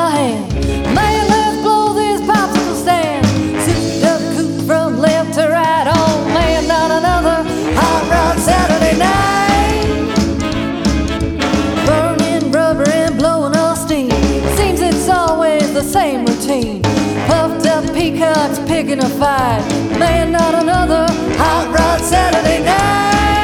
my hand. Man, let's blow this popsicle stand. Souped up coupe from left to right. Oh man, not another hot rod Saturday night. Burning rubber and blowing off steam. Seems it's always the same routine. Puffed up peacocks picking a fight. Man, not another hot rod Saturday night.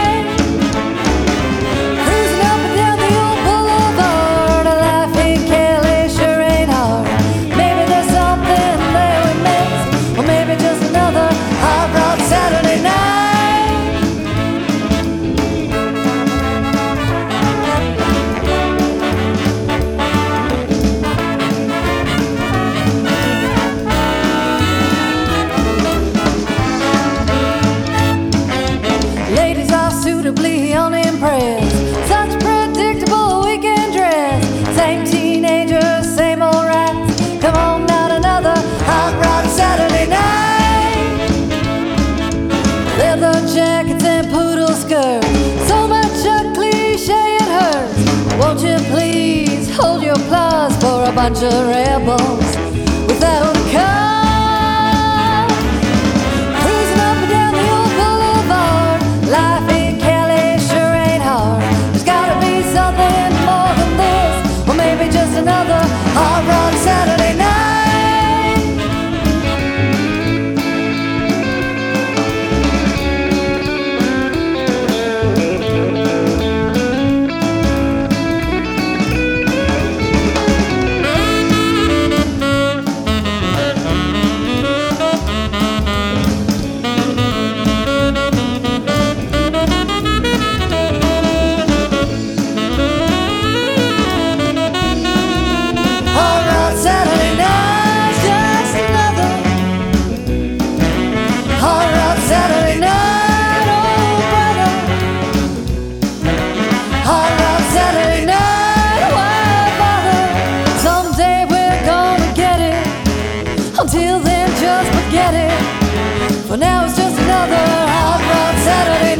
Suitably unimpressed, such predictable weekend dress. Same teenagers, same old rats. Come on, not another hot rod Saturday night. Leather jackets and poodle skirts, so much a cliche it hurts. Won't you please hold your applause for a bunch of rebels without a car? Cruising up and down the old boulevard, life just another hot rod Saturday night. Saturday night, oh brother. Hot rod Saturday night, why bother? Someday we're gonna get it. Until then, just forget it. For now, it's just another hot rod Saturday.